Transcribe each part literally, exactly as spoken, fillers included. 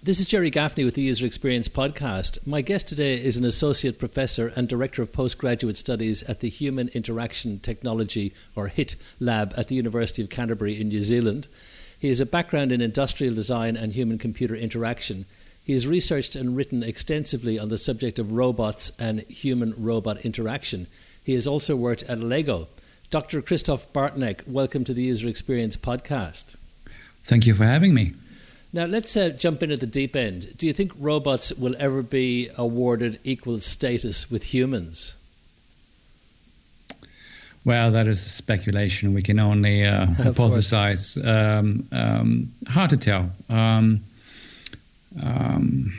This is Jerry Gaffney with the User Experience Podcast. My guest today is an Associate Professor and Director of Postgraduate Studies at the Human Interaction Technology, or HIT, Lab at the University of Canterbury in New Zealand. He has a background in industrial design and human-computer interaction. He has researched and written extensively on the subject of robots and human-robot interaction. He has also worked at Lego. Doctor Christoph Bartnik, welcome to the User Experience Podcast. Thank you for having me. Now, let's uh, jump in at the deep end. Do you think robots will ever be awarded equal status with humans? Well, that is speculation. We can only uh, hypothesize. Um, um, hard to tell. Um, um,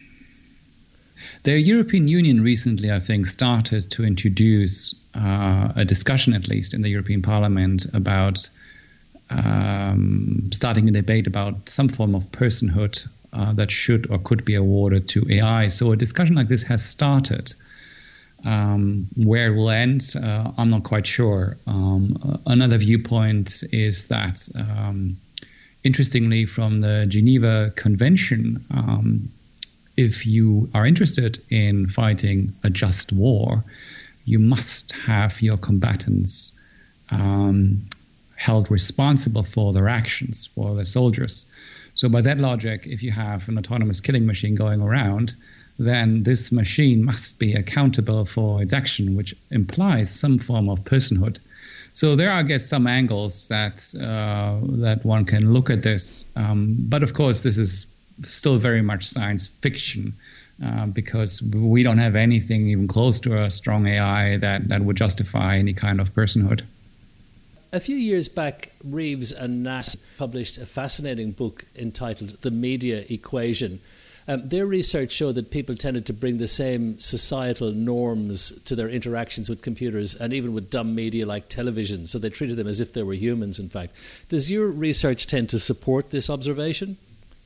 the European Union recently, I think, started to introduce uh, a discussion, at least in the European Parliament, about Um, starting a debate about some form of personhood uh, that should or could be awarded to A I. So a discussion like this has started. Um, where it will end, uh, I'm not quite sure. Um, another viewpoint is that, um, interestingly, from the Geneva Convention, um, if you are interested in fighting a just war, you must have your combatants um, held responsible for their actions, for the soldiers. So by that logic, if you have an autonomous killing machine going around, then this machine must be accountable for its action, which implies some form of personhood. So there are, I guess, some angles that uh, that one can look at this. Um, but of course, this is still very much science fiction uh, because we don't have anything even close to a strong A I that, that would justify any kind of personhood. A few years back, Reeves and Nash published a fascinating book entitled The Media Equation. Um, their research showed that people tended to bring the same societal norms to their interactions with computers and even with dumb media like television, so they treated them as if they were humans, in fact. Does your research tend to support this observation?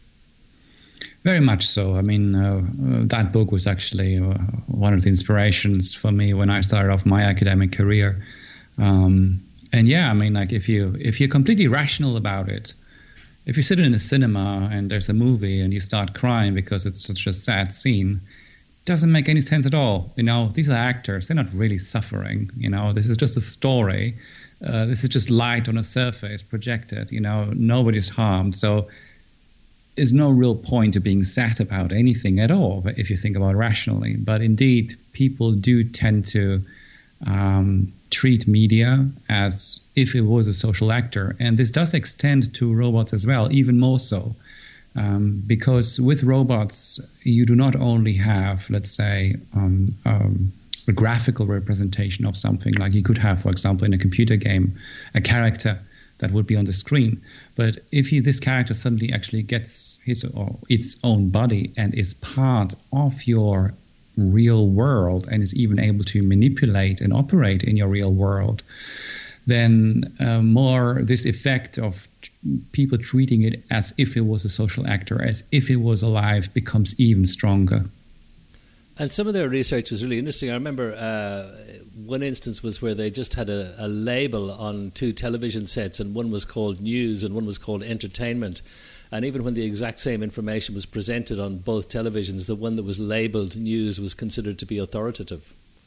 Very much so. I mean, uh, that book was actually uh, one of the inspirations for me when I started off my academic career. Um And yeah, I mean, like if you if you're completely rational about it, if you sit in a cinema and there's a movie and you start crying because it's such a sad scene, it doesn't make any sense at all. You know, these are actors; they're not really suffering. You know, this is just a story. Uh, this is just light on a surface projected. You know, nobody's harmed. So there's no real point to being sad about anything at all if you think about it rationally. But indeed, people do tend to Um, treat media as if it was a social actor. And this does extend to robots as well, even more so. Um, because with robots, you do not only have, let's say, um, um, a graphical representation of something, like you could have, for example, in a computer game, a character that would be on the screen. But if you, this character suddenly actually gets his or its own body and is part of your real world and is even able to manipulate and operate in your real world, then uh, more this effect of t- people treating it as if it was a social actor, as if it was alive, becomes even stronger. And some of their research was really interesting. I remember uh, one instance was where they just had a, a label on two television sets, and one was called news and one was called entertainment. And even when the exact same information was presented on both televisions, the one that was labelled news was considered to be authoritative.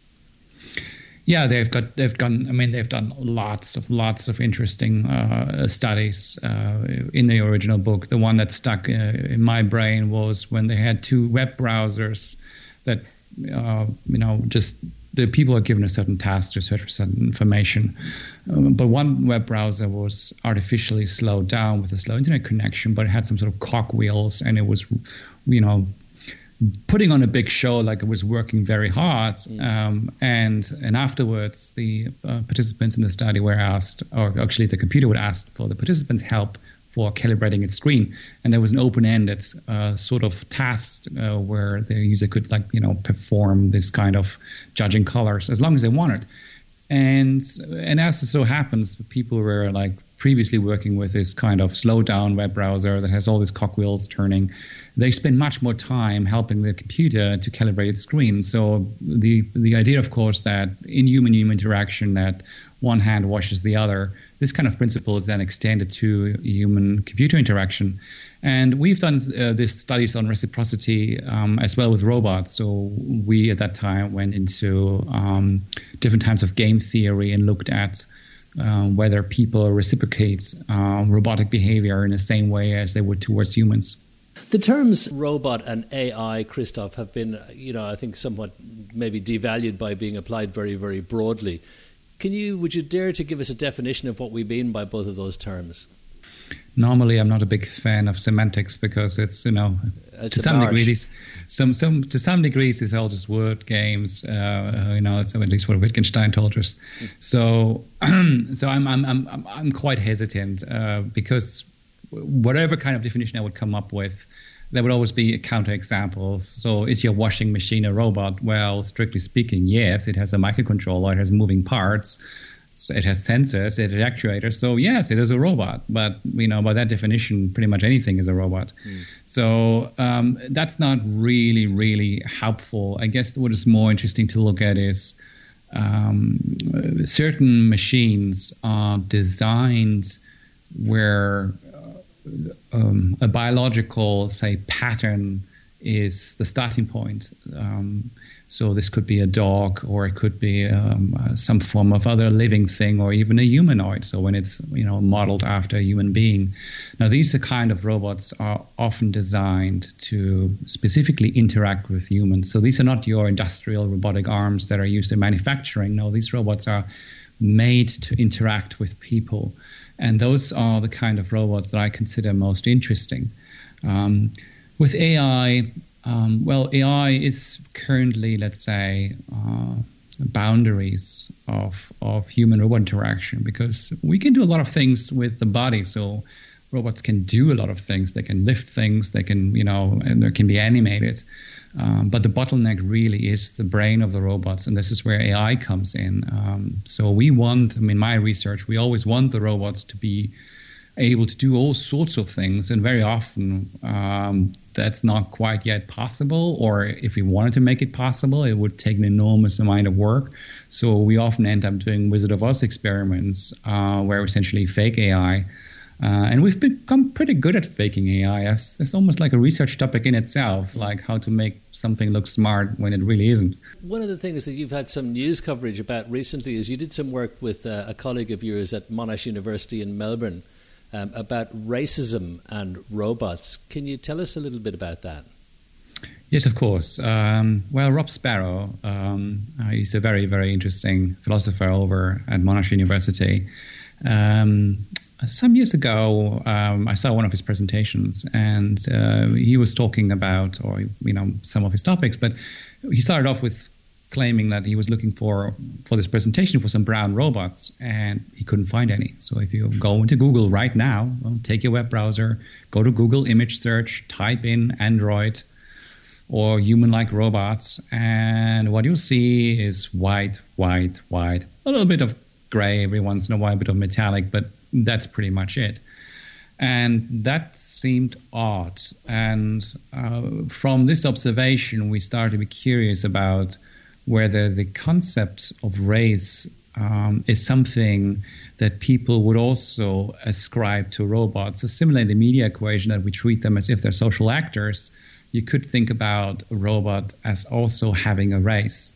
Yeah, they've got they've done. I mean, they've done lots of lots of interesting uh, studies uh, in the original book. The one that stuck uh, in my brain was when they had two web browsers that uh, you know just. The people are given a certain task to search for certain information. Um, but one web browser was artificially slowed down with a slow internet connection, but it had some sort of cogwheels, and it was, you know, putting on a big show, like it was working very hard. Um, and and afterwards, the uh, participants in the study were asked, or actually the computer would ask for the participants' help for calibrating its screen. And there was an open-ended uh, sort of task uh, where the user could, like, you know, perform this kind of judging colors as long as they wanted. And and as it so happens, people were like previously working with this kind of slow-down web browser that has all these cogwheels turning. They spend much more time helping the computer to calibrate its screen. So the the idea, of course, that in human-human interaction that one hand washes the other, this kind of principle is then extended to human-computer interaction. And we've done uh, these studies on reciprocity um, as well with robots. So we at that time went into um, different types of game theory and looked at uh, whether people reciprocate uh, robotic behavior in the same way as they would towards humans. The terms robot and A I, Christoph, have been, you know, I think somewhat maybe devalued by being applied very, very broadly. Can you, would you dare to give us a definition of what we mean by both of those terms? Normally, I'm not a big fan of semantics because it's, you know, it's to some degrees, some some to some degrees, it's all just word games. Uh, you know, it's at least what Wittgenstein told us. Mm. So, so I'm I'm I'm I'm quite hesitant uh, because whatever kind of definition I would come up with, there would always be counterexamples. So is your washing machine a robot? Well, strictly speaking, yes. It has a microcontroller, it has moving parts, it has sensors, it has actuators. So yes, it is a robot. But, you know, by that definition, pretty much anything is a robot. Mm. So um, that's not really, really helpful. I guess what is more interesting to look at is um, certain machines are designed where Um, a biological, say, pattern is the starting point. Um, so this could be a dog, or it could be um, uh, some form of other living thing, or even a humanoid. So when it's, you know, modeled after a human being. Now, these are kind of robots are often designed to specifically interact with humans. So these are not your industrial robotic arms that are used in manufacturing. No, these robots are made to interact with people. And those are the kind of robots that I consider most interesting. Um, with A I, um, well, A I is currently, let's say, uh, boundaries of of human-robot interaction, because we can do a lot of things with the body. So robots can do a lot of things. They can lift things. They can, you know, and they can be animated. Um, but the bottleneck really is the brain of the robots, and this is where A I comes in. Um, so we want, I mean, my research, we always want the robots to be able to do all sorts of things, and very often um, that's not quite yet possible, or if we wanted to make it possible, it would take an enormous amount of work. So we often end up doing Wizard of Oz experiments uh, where we essentially fake A I. Uh, and we've become pretty good at faking A I. It's, it's almost like a research topic in itself, like how to make something look smart when it really isn't. One of the things that you've had some news coverage about recently is you did some work with uh, a colleague of yours at Monash University in Melbourne um, about racism and robots. Can you tell us a little bit about that? Yes, of course. Um, well, Rob Sparrow, um, uh, he's a very, very interesting philosopher over at Monash University. Um, Some years ago, um, I saw one of his presentations, and uh, he was talking about, or you know, some of his topics. But he started off with claiming that he was looking for for this presentation for some brown robots, and he couldn't find any. So if you go into Google right now, well, take your web browser, go to Google image search, type in Android or human-like robots, and what you'll see is white, white, white, a little bit of gray every once in a while, a bit of metallic, but that's pretty much it. And that seemed odd. And uh, from this observation, we started to be curious about whether the concept of race um, is something that people would also ascribe to robots. So similar in the media equation, that we treat them as if they're social actors, you could think about a robot as also having a race.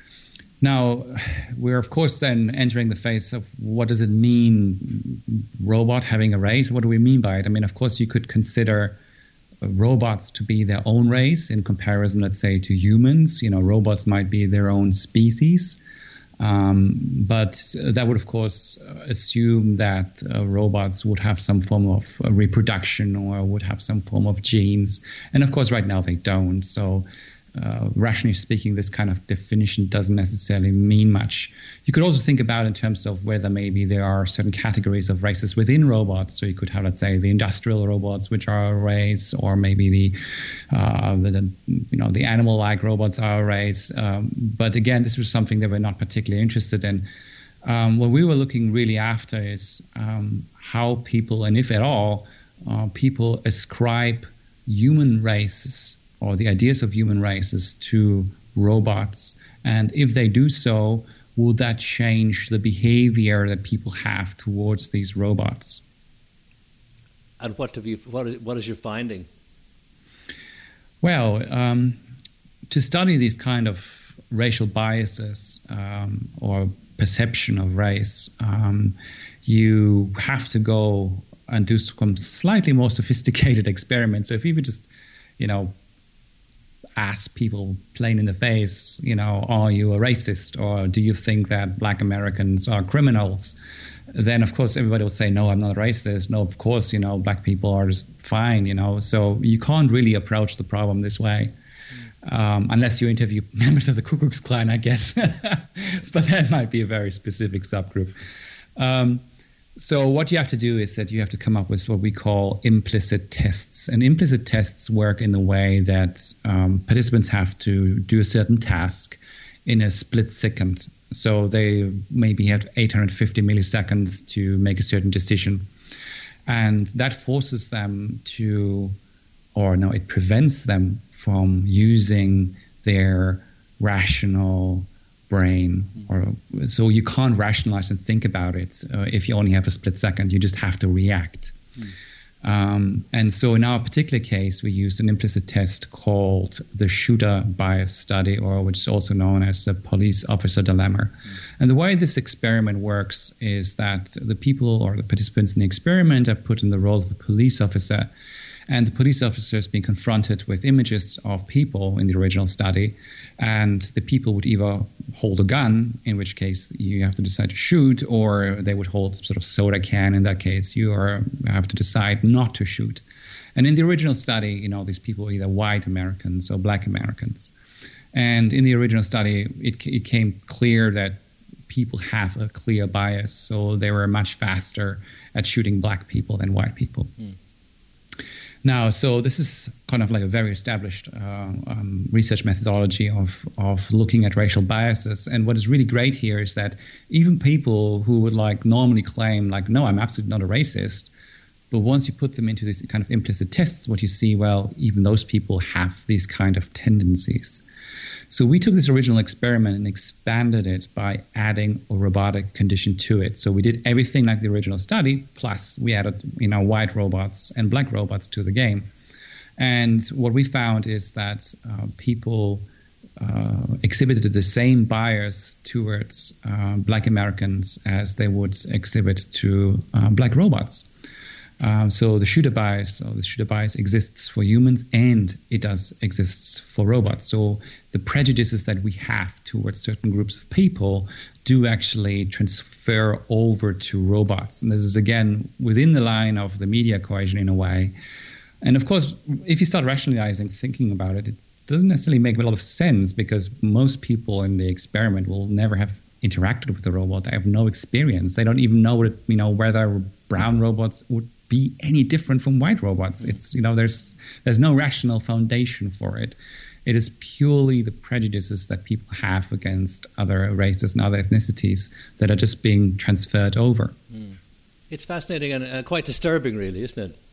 Now, we're, of course, then entering the phase of what does it mean, robot having a race? What do we mean by it? I mean, of course, you could consider robots to be their own race in comparison, let's say, to humans. You know, robots might be their own species. Um, but that would, of course, assume that uh, robots would have some form of uh, reproduction or would have some form of genes. And, of course, right now they don't. So Uh, rationally speaking, this kind of definition doesn't necessarily mean much. You could also think about in terms of whether maybe there are certain categories of races within robots. So you could have, let's say, the industrial robots, which are a race, or maybe the, uh, the, the you know, the animal-like robots are a race. Um, but again, this was something that we're not particularly interested in. Um, what we were looking really after is um, how people, and if at all, uh, people ascribe human races or the ideas of human races to robots. And if they do so, would that change the behavior that people have towards these robots? And what have you? What is, what is your finding? Well, um, to study these kind of racial biases um, or perception of race, um, you have to go and do some slightly more sophisticated experiments. So if you would just, you know, ask people plain in the face, you know, are you a racist, or do you think that black Americans are criminals? Then, of course, everybody will say, no, I'm not a racist. No, of course, you know, black people are just fine, you know. So you can't really approach the problem this way, um, unless you interview members of the Ku Klux Klan, I guess. But that might be a very specific subgroup. Um, so what you have to do is that you have to come up with what we call implicit tests. And implicit tests work in the way that um, participants have to do a certain task in a split second. So they maybe have eight hundred fifty milliseconds to make a certain decision. And that forces them to, or no, it prevents them from using their rational brain. Or so you can't rationalize and think about it uh, if you only have a split second. You just have to react. Mm. Um, and so in our particular case, we used an implicit test called the shooter bias study, or which is also known as the police officer dilemma. Mm. And the way this experiment works is that the people or the participants in the experiment are put in the role of a police officer, and the police officer is being confronted with images of people in the original study, and the people would either hold a gun, in which case you have to decide to shoot, or they would hold sort of soda can. In that case, you are, have to decide not to shoot. And in the original study, you know, these people were either white Americans or black Americans. And in the original study, it, it came clear that people have a clear bias, so they were much faster at shooting black people than white people. Mm. Now, so this is kind of like a very established uh, um, research methodology of, of looking at racial biases. And what is really great here is that even people who would like normally claim like, no, I'm absolutely not a racist, but once you put them into these kind of implicit tests, what you see, well, even those people have these kind of tendencies. So we took this original experiment and expanded it by adding a robotic condition to it. So we did everything like the original study, plus we added, you know, white robots and black robots to the game. And what we found is that uh, people uh, exhibited the same bias towards uh, black Americans as they would exhibit to uh, black robots. Um, so the shooter bias, or the shooter bias exists for humans, and it does exists for robots. So the prejudices that we have towards certain groups of people do actually transfer over to robots. And this is, again, within the line of the media equation in a way. And of course, if you start rationalizing, thinking about it, it doesn't necessarily make a lot of sense, because most people in the experiment will never have interacted with the robot. They have no experience. They don't even know what it, you know, whether brown robots would be any different from white robots. It's, you know, there's there's no rational foundation for it. It is purely the prejudices that people have against other races and other ethnicities that are just being transferred over. Mm. It's fascinating and uh, quite disturbing, really, isn't it?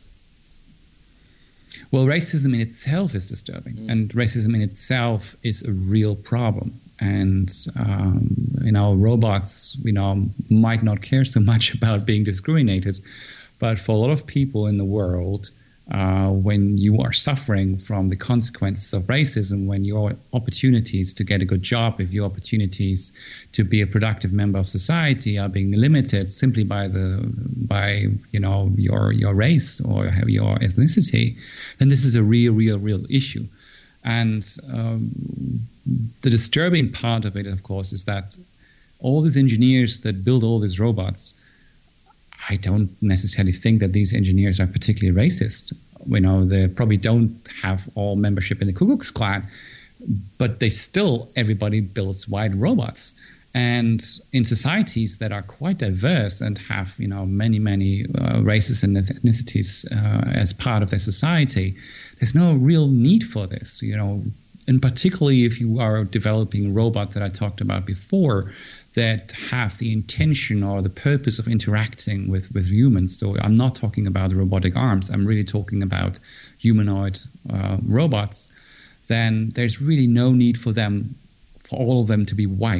Well, racism in itself is disturbing, mm. and racism in itself is a real problem. And, um, you know, robots, you know, might not care so much about being discriminated, but for a lot of people in the world, uh, when you are suffering from the consequences of racism, when your opportunities to get a good job, if your opportunities to be a productive member of society are being limited simply by the by you know your your race or your ethnicity, then this is a real, real, real issue. And um, the disturbing part of it, of course, is that all these engineers that build all these robots, I don't necessarily think that these engineers are particularly racist. You know, they probably don't have all membership in the Ku Klux Klan, but they still, everybody builds white robots. And in societies that are quite diverse and have, you know, many, many uh, races and ethnicities uh, as part of their society, there's no real need for this, you know, and particularly if you are developing robots that I talked about before that have the intention or the purpose of interacting with, with humans. So I'm not talking about robotic arms. I'm really talking about humanoid uh, robots. Then there's really no need for them, for all of them to be white.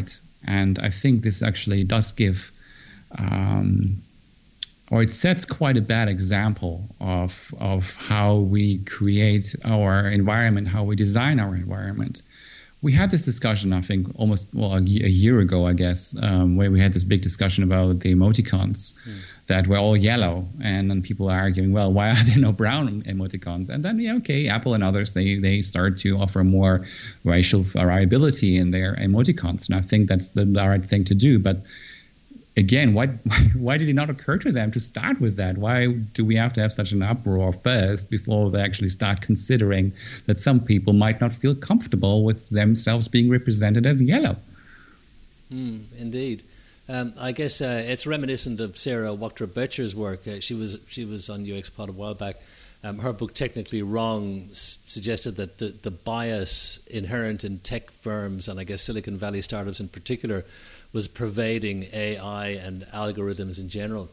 And I think this actually does give, um, or it sets quite a bad example of of how we create our environment, how we design our environment. We had this discussion, I think, almost well a, a year ago, I guess, um, where we had this big discussion about the emoticons mm. that were all yellow, and then people are arguing, well, why are there no brown emoticons? And then, yeah, okay, Apple and others, they they start to offer more racial variability in their emoticons, and I think that's the right thing to do. But again, why why did it not occur to them to start with that? Why do we have to have such an uproar first before they actually start considering that some people might not feel comfortable with themselves being represented as yellow? Mm, indeed. Um, I guess uh, it's reminiscent of Sarah Wachter-Boettcher's work. Uh, she was she was on U X Pod a while back. Um, her book, Technically Wrong, s- suggested that the, the bias inherent in tech firms, and I guess Silicon Valley startups in particular, was pervading A I and algorithms in general.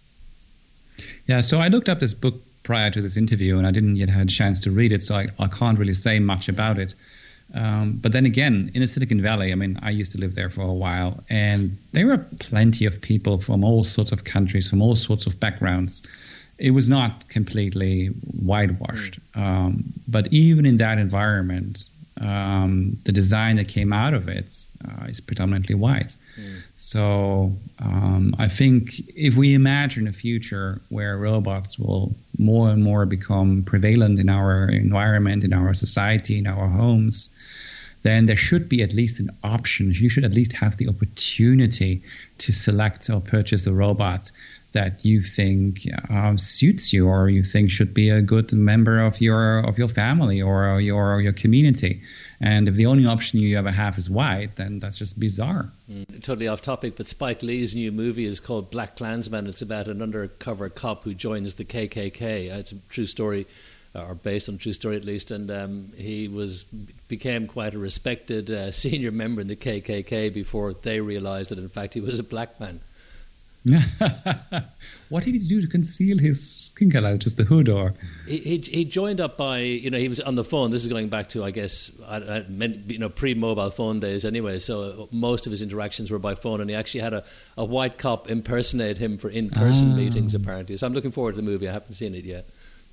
Yeah, so I looked up this book prior to this interview, and I didn't yet have a chance to read it, so I, I can't really say much about it. Um, but then again, in the Silicon Valley, I mean, I used to live there for a while, and there were plenty of people from all sorts of countries, from all sorts of backgrounds. It was not completely whitewashed. Mm. Um, but even in that environment, um, the design that came out of it uh, is predominantly white. Mm. So um, I think if we imagine a future where robots will more and more become prevalent in our environment, in our society, in our homes, then there should be at least an option. You should at least have the opportunity to select or purchase a robot that you think uh, suits you, or you think should be a good member of your of your family or your or your community. And if the only option you ever have is white, then that's just bizarre. Mm, totally off topic, but Spike Lee's new movie is called Black Klansman. It's about an undercover cop who joins the K K K. It's a true story, or based on a true story at least, and um, he was became quite a respected uh, senior member in the K K K before they realized that in fact he was a black man. What did he do to conceal his skin color? Just the hood, or he, he he joined up by you know he was on the phone. This is going back to I guess I, I meant, you know pre-mobile phone days anyway. So most of his interactions were by phone, and he actually had a, a white cop impersonate him for in-person ah. meetings apparently. So I'm looking forward to the movie. I haven't seen it yet.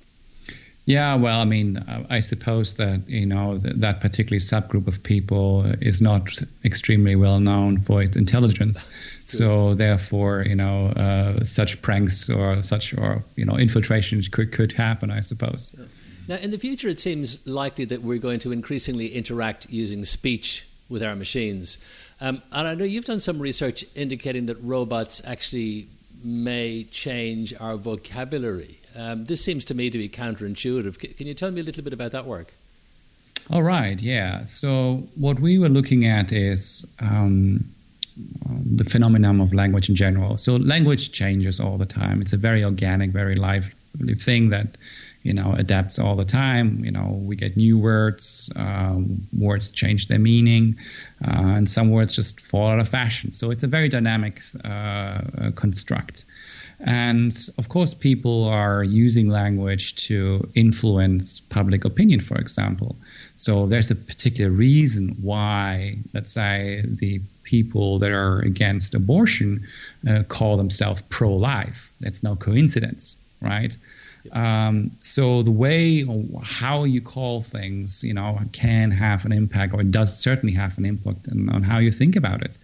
Yeah, well, I mean, I suppose that, you know, that, that particular subgroup of people is not extremely well known for its intelligence. True. So therefore, you know, uh, such pranks or such, or, you know, infiltrations could, could happen, I suppose. Yeah. Now, in the future, it seems likely that we're going to increasingly interact using speech with our machines. Um, and I know you've done some research indicating that robots actually may change our vocabulary. Um, this seems to me to be counterintuitive. C- can you tell me a little bit about that work? All right, yeah. So what we were looking at is um, the phenomenon of language in general. So language changes all the time. It's a very organic, very lively thing that, you know, adapts all the time. You know, we get new words, uh, words change their meaning, uh, and some words just fall out of fashion. So it's a very dynamic uh, construct. And of course, people are using language to influence public opinion, for example. So there's a particular reason why, let's say, the people that are against abortion uh, call themselves pro-life. That's no coincidence, right? Um, so the way or how you call things, you know, can have an impact, or it does certainly have an impact on, on how you think about it.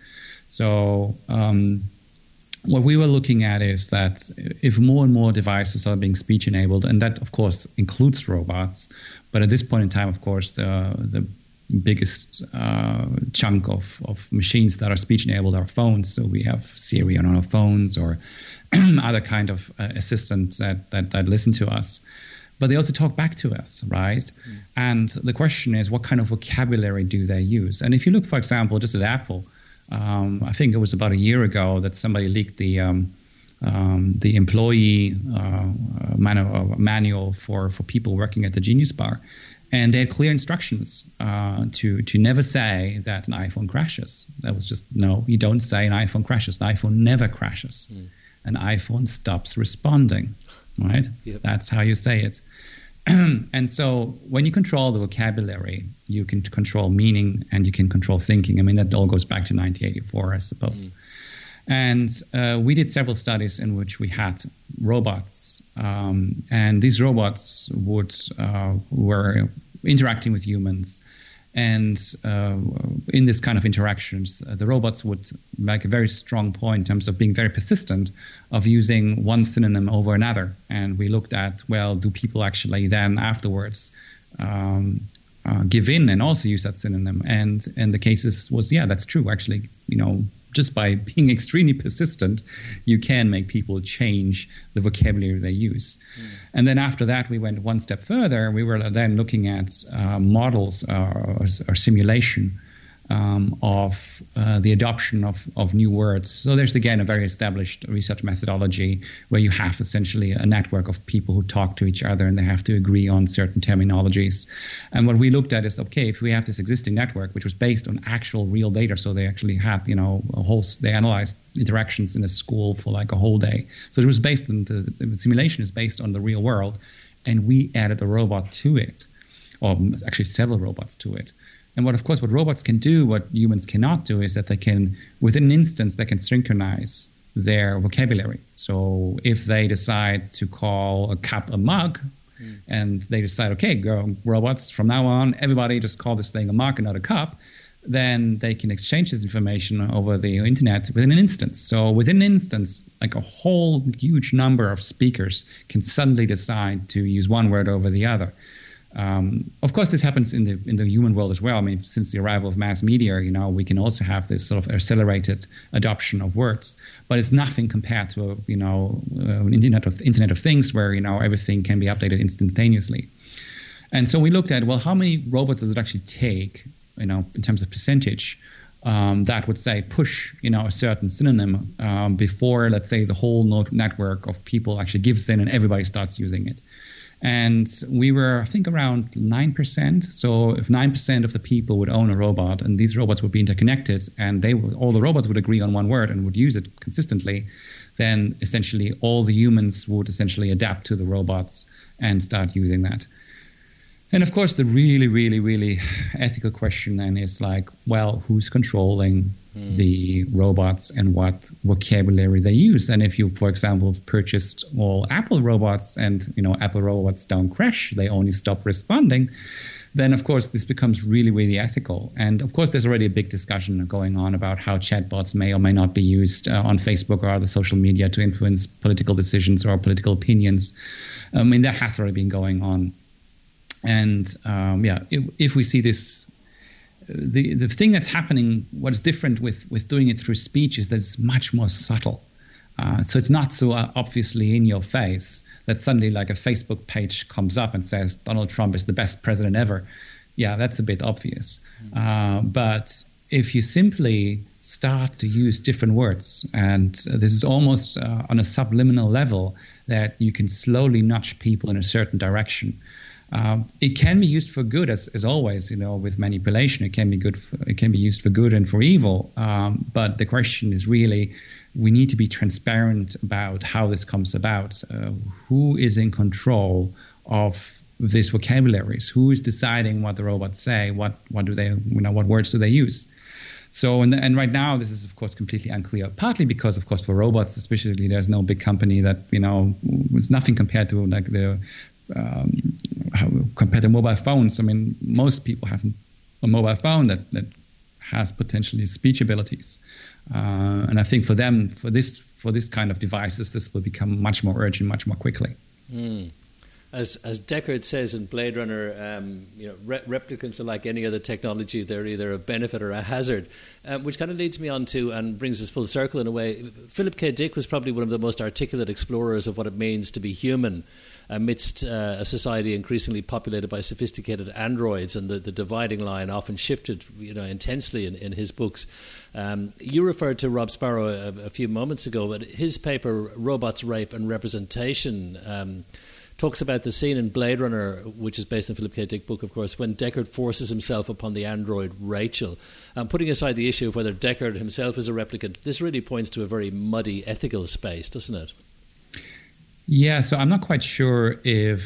So um, what we were looking at is that if more and more devices are being speech enabled, and that of course includes robots, but at this point in time, of course, the the biggest uh, chunk of, of machines that are speech enabled are phones. So we have Siri on our phones, or other kind of uh, assistants that, that that listen to us. But they also talk back to us, right? Mm. And the question is, what kind of vocabulary do they use? And if you look, for example, just at Apple, Um, I think it was about a year ago that somebody leaked the um, um, the employee uh, manu- manual for, for people working at the Genius Bar, and they had clear instructions uh, to to never say that an iPhone crashes. That was just no, you don't say an iPhone crashes. An iPhone never crashes. Mm. An iPhone stops responding, right? Yep. That's how you say it. And so when you control the vocabulary, you can control meaning and you can control thinking. I mean, that all goes back to nineteen eighty-four, I suppose. Mm. And uh, we did several studies in which we had robots. Um, and these robots would uh, were interacting with humans. And uh, in this kind of interactions, uh, the robots would make a very strong point in terms of being very persistent of using one synonym over another. And we looked at, well, do people actually then afterwards um, uh, give in and also use that synonym? And and the cases was, yeah, that's true. Actually, you know, just by being extremely persistent, you can make people change the vocabulary they use. Mm. And then after that, we went one step further. We were then looking at uh, models or, or, or simulation um, of uh, the adoption of, of new words. So there's, again, a very established research methodology where you have essentially a network of people who talk to each other and they have to agree on certain terminologies. And what we looked at is, okay, if we have this existing network, which was based on actual real data, so they actually had, you know, a whole, they analyzed interactions in a school for like a whole day. So it was based on, the, the simulation is based on the real world, and we added a robot to it, or actually several robots to it. And what, of course, what robots can do, what humans cannot do, is that they can, within an instance, they can synchronize their vocabulary. So if they decide to call a cup a mug, mm. and they decide, okay, go, robots, from now on, everybody just call this thing a mug and not a cup, then they can exchange this information over the internet within an instance. So within an instance, like a whole huge number of speakers can suddenly decide to use one word over the other. Um, of course, this happens in the in the human world as well. I mean, since the arrival of mass media, you know, we can also have this sort of accelerated adoption of words, but it's nothing compared to, you know, uh, an Internet of Internet of Things where, you know, everything can be updated instantaneously. And so we looked at, well, how many robots does it actually take, you know, in terms of percentage, um, that would say push, you know, a certain synonym um, before, let's say, the whole network of people actually gives in and everybody starts using it. And we were, I think, around nine percent. So if nine percent of the people would own a robot and these robots would be interconnected and they would, all the robots would agree on one word and would use it consistently, then essentially all the humans would essentially adapt to the robots and start using that. And of course, the really, really, really ethical question then is like, well, who's controlling mm. the robots and what vocabulary they use? And if you, for example, purchased all Apple robots and, you know, Apple robots don't crash, they only stop responding, then of course this becomes really, really ethical. And of course, there's already a big discussion going on about how chatbots may or may not be used uh, on Facebook or other social media to influence political decisions or political opinions. I mean, that has already been going on. And um, yeah, if, if we see this, the the thing that's happening, what is different with, with doing it through speech is that it's much more subtle. Uh, so it's not so uh, obviously in your face that suddenly like a Facebook page comes up and says Donald Trump is the best president ever. Yeah, that's a bit obvious. Mm-hmm. Uh, but if you simply start to use different words, and this is almost uh, on a subliminal level that you can slowly nudge people in a certain direction. Um, it can be used for good, as, as always, you know, with manipulation. It can be good. For, it can be used for good and for evil. Um, but the question is really, we need to be transparent about how this comes about. Uh, who is in control of these vocabularies? Who is deciding what the robots say? What what do they, you know, what words do they use? So, and, and right now, this is, of course, completely unclear, partly because, of course, for robots, especially, there's no big company that, you know, it's nothing compared to like the Um, how, compared to mobile phones. I mean, most people have a mobile phone that, that has potentially speech abilities, uh, and I think for them, for this for this kind of devices, this will become much more urgent, much more quickly. Mm. As as Deckard says in Blade Runner, um, you know, re- replicants are like any other technology; they're either a benefit or a hazard, um, which kind of leads me on to and brings us full circle in a way. Philip K. Dick was probably one of the most articulate explorers of what it means to be human amidst uh, a society increasingly populated by sophisticated androids, and the, the dividing line often shifted, you know, intensely in, in his books. Um, you referred to Rob Sparrow a, a few moments ago, but his paper, Robots, Rape and Representation, um, talks about the scene in Blade Runner, which is based on Philip K. Dick book, of course, when Deckard forces himself upon the android Rachel. Um, putting aside the issue of whether Deckard himself is a replicant, this really points to a very muddy ethical space, doesn't it? Yeah, so I'm not quite sure if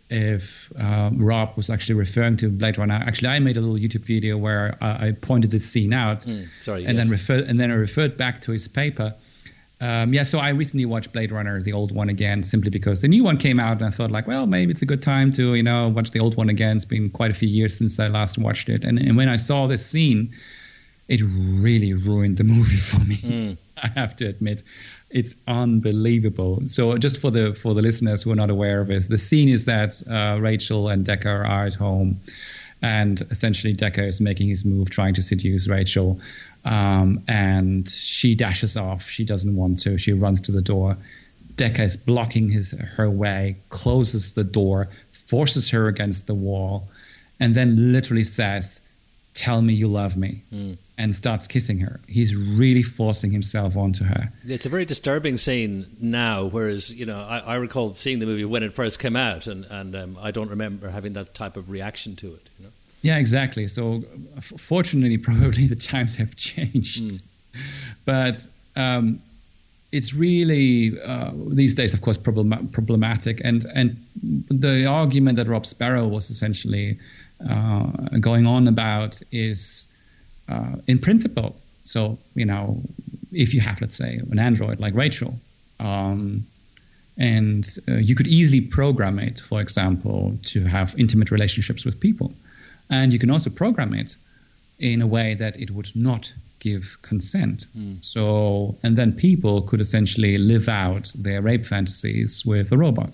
if uh, Rob was actually referring to Blade Runner. Actually, I made a little YouTube video where I, I pointed this scene out, mm, sorry, and yes. then refer, and then I referred back to his paper. Um, yeah, so I recently watched Blade Runner, the old one again, simply because the new one came out, and I thought, like, well, maybe it's a good time to, you know, watch the old one again. It's been quite a few years since I last watched it, and, and when I saw this scene, it really ruined the movie for me. Mm. I have to admit, it's unbelievable. So, just for the for the listeners who are not aware of it, the scene is that uh, Rachel and Deckard are at home, and essentially Deckard is making his move, trying to seduce Rachel. Um, and she dashes off. She doesn't want to. She runs to the door. Deckard is blocking his her way, closes the door, forces her against the wall, and then literally says, "Tell me you love me," mm. and starts kissing her. He's really forcing himself onto her. It's a very disturbing scene now, whereas, you know, I, I recall seeing the movie when it first came out, and, and um, I don't remember having that type of reaction to it, you know? Yeah, exactly. So, f- fortunately, probably the times have changed. Mm. But um, it's really, uh, these days, of course, problem- problematic. And, and the argument that Rob Sparrow was essentially uh, going on about is, uh, in principle, so, you know, if you have, let's say, an android like Rachel, um, and uh, you could easily program it, for example, to have intimate relationships with people. And you can also program it in a way that it would not give consent. Mm. So, and then people could essentially live out their rape fantasies with a robot.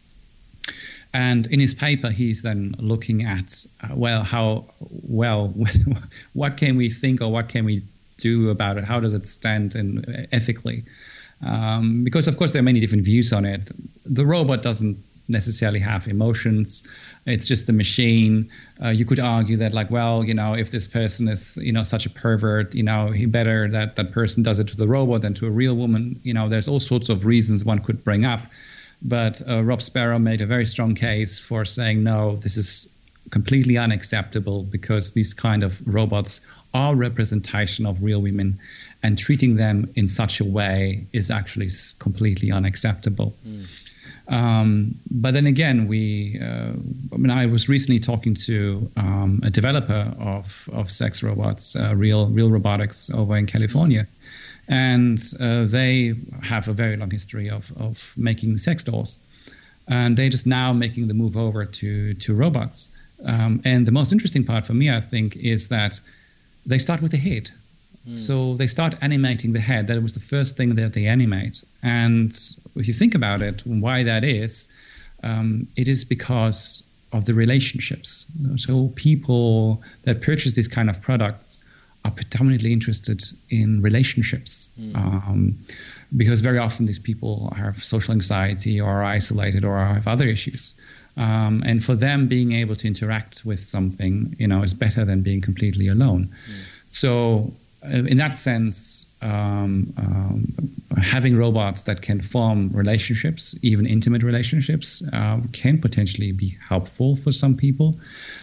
And in his paper, he's then looking at, uh, well, how, well, what can we think or what can we do about it? How does it stand in, ethically? Um, because, of course, there are many different views on it. The robot doesn't necessarily have emotions. It's just a machine. Uh, you could argue that, like, well, you know, if this person is, you know, such a pervert, you know, he better that that person does it to the robot than to a real woman. You know, there's all sorts of reasons one could bring up. But uh, Rob Sparrow made a very strong case for saying, no, this is completely unacceptable because these kind of robots are representation of real women, and treating them in such a way is actually completely unacceptable. Mm. Um, but then again, we, uh, I mean, I was recently talking to um, a developer of, of sex robots, uh, real, real robotics over in California. And uh, they have a very long history of, of making sex dolls. And they're just now making the move over to, to robots. Um, and the most interesting part for me, I think, is that they start with the head. Mm. So they start animating the head. That was the first thing that they animate. And if you think about it, why that is, um, it is because of the relationships. So people that purchase these kind of products are predominantly interested in relationships. Mm. Um, because very often these people have social anxiety or are isolated or have other issues. Um, and for them, being able to interact with something, you know, is better than being completely alone. Mm. So uh, in that sense, um, um, having robots that can form relationships, even intimate relationships, um, can potentially be helpful for some people.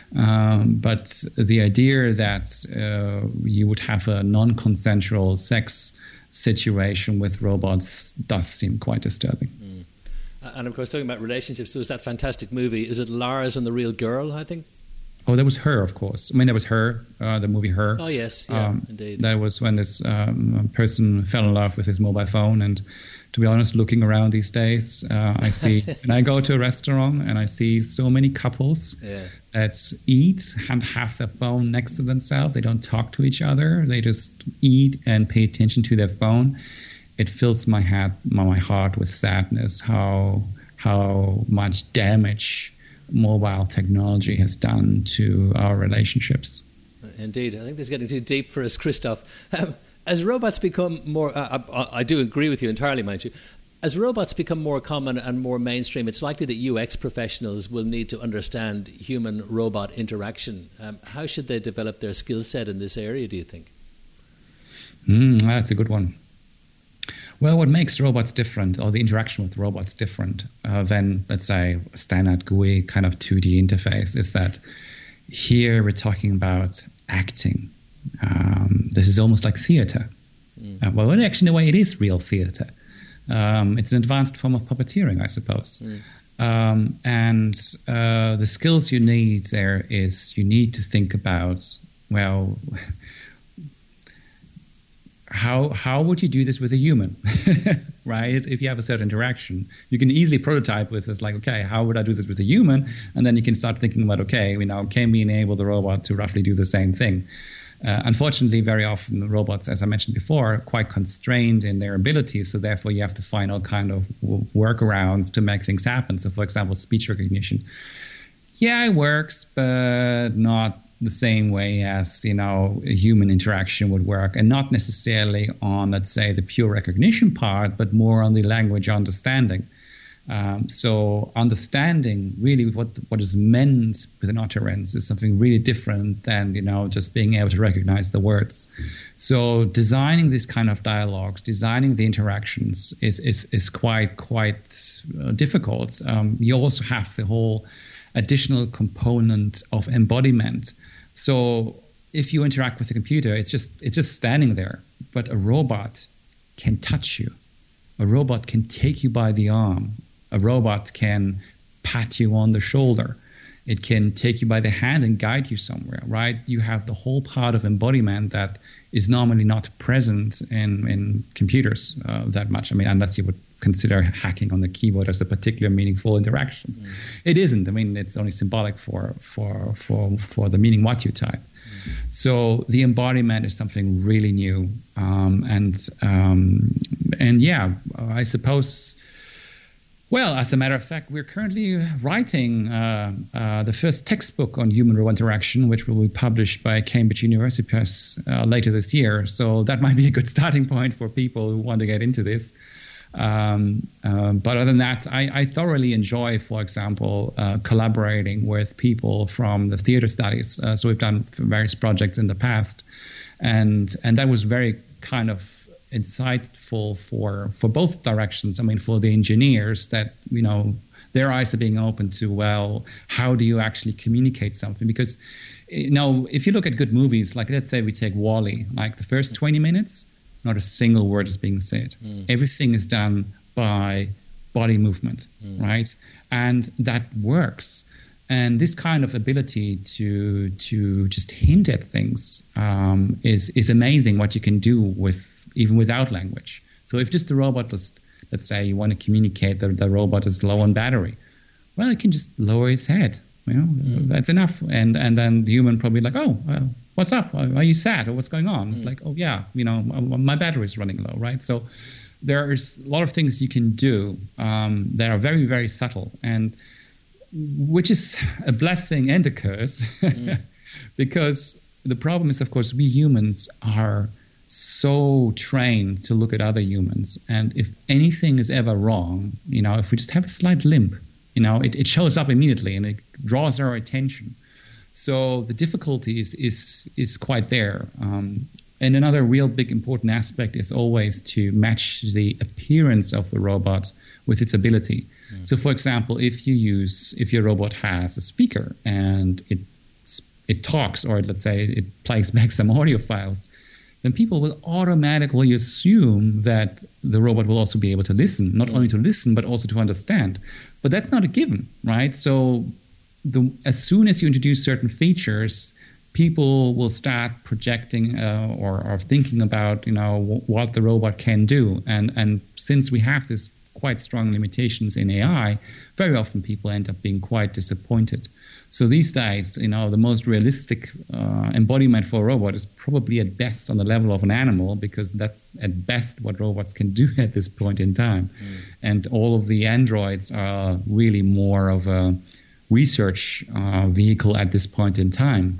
Um, but the idea that uh, you would have a non-consensual sex situation with robots does seem quite disturbing. Mm. And of course, talking about relationships, there was that fantastic movie. Is it Lars and the Real Girl, I think? Oh, there was Her, of course. I mean, there was Her, uh, the movie Her. Oh, yes, yeah, um, indeed. That was when this um, person fell in love with his mobile phone. And to be honest, looking around these days, uh, I see, and I go to a restaurant and I see so many couples yeah. that eat and have their phone next to themselves. They don't talk to each other. They just eat and pay attention to their phone. It fills my head, my heart with sadness, how how much damage mobile technology has done to our relationships. Indeed. I think this is getting too deep for us, Christoph. Um, as robots become more... Uh, I, I do agree with you entirely, mind you. As robots become more common and more mainstream, it's likely that U X professionals will need to understand human-robot interaction. Um, how should they develop their skill set in this area, do you think? Mm, that's a good one. Well, what makes robots different, or the interaction with robots different uh, than, let's say, a standard G U I kind of two D interface, is that here we're talking about acting. Um, this is almost like theater. Mm. Uh, well, actually, in a way, it is real theater. Um, it's an advanced form of puppeteering, I suppose. Mm. Um, and uh, the skills you need there is you need to think about, well, how how would you do this with a human, right? If you have a certain interaction, you can easily prototype with this, like, okay, how would I do this with a human? And then you can start thinking about, okay, we now can we enable the robot to roughly do the same thing? Uh, unfortunately, very often the robots, as I mentioned before, are quite constrained in their abilities. So therefore, you have to find all kind of w- workarounds to make things happen. So, for example, speech recognition. Yeah, it works, but not the same way as, you know, a human interaction would work, and not necessarily on, let's say, the pure recognition part, but more on the language understanding. Um, so understanding really what what is meant with an utterance is something really different than, you know, just being able to recognize the words. So designing this kind of dialogues, designing the interactions is is, is quite quite uh, difficult. Um, you also have the whole additional component of embodiment. So if you interact with a computer, it's just it's just standing there, but a robot can touch you. A robot can take you by the arm. A robot can pat you on the shoulder. It can take you by the hand and guide you somewhere, right? You have the whole part of embodiment that is normally not present in, in computers uh, that much. I mean, unless you would consider hacking on the keyboard as a particular meaningful interaction. Mm. It isn't. I mean, it's only symbolic for, for, for, for the meaning what you type. Mm. So the embodiment is something really new. Um, and, um, and yeah, I suppose... Well, as a matter of fact, we're currently writing uh, uh, the first textbook on human-robot interaction, which will be published by Cambridge University Press uh, later this year. So that might be a good starting point for people who want to get into this. Um, uh, but other than that, I, I thoroughly enjoy, for example, uh, collaborating with people from the theater studies. Uh, so we've done various projects in the past, and and that was very kind of insightful for for both directions. I mean, for the engineers, that, you know, their eyes are being opened to, well, how do you actually communicate something? Because, you know, if you look at good movies, like let's say we take WALL-E, like the first twenty minutes, not a single word is being said. Mm. Everything is done by body movement, mm. right? And that works. And this kind of ability to to just hint at things um, is is amazing. What you can do with even without language. So if just the robot was, let's say you want to communicate that the robot is low on battery, well, it can just lower his head. You know, mm. that's enough. And and then the human probably like, oh, well, what's up? Are you sad or what's going on? Mm. It's like, oh yeah, you know, my battery is running low, right? So there's a lot of things you can do um, that are very, very subtle, and which is a blessing and a curse, mm. because the problem is, of course, we humans are so trained to look at other humans, and if anything is ever wrong, you know, if we just have a slight limp, you know, it, it shows up immediately and it draws our attention. So the difficulty is is, is quite there. Um, and another real big important aspect is always to match the appearance of the robot with its ability. Mm. So, for example, if you use if your robot has a speaker and it it talks, or let's say it plays back some audio files, then people will automatically assume that the robot will also be able to listen, not only to listen, but also to understand. But that's not a given, right? So the, as soon as you introduce certain features, people will start projecting uh, or, or thinking about, you know, w- what the robot can do. And, and since we have this quite strong limitations in A I, very often people end up being quite disappointed. So these days, you know, the most realistic uh, embodiment for a robot is probably at best on the level of an animal, because that's at best what robots can do at this point in time. Mm. And all of the androids are really more of a research uh, vehicle at this point in time.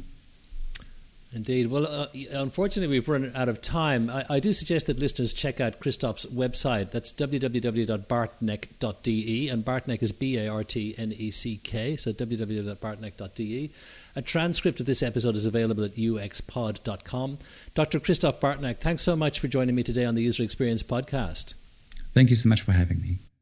Indeed. Well, uh, unfortunately, we've run out of time. I, I do suggest that listeners check out Christoph's website. That's w w w dot bartneck dot d e, and Bartneck is B A R T N E C K, so w w w dot bartneck dot d e. A transcript of this episode is available at u x pod dot com. Doctor Christoph Bartneck, thanks so much for joining me today on the User Experience Podcast. Thank you so much for having me.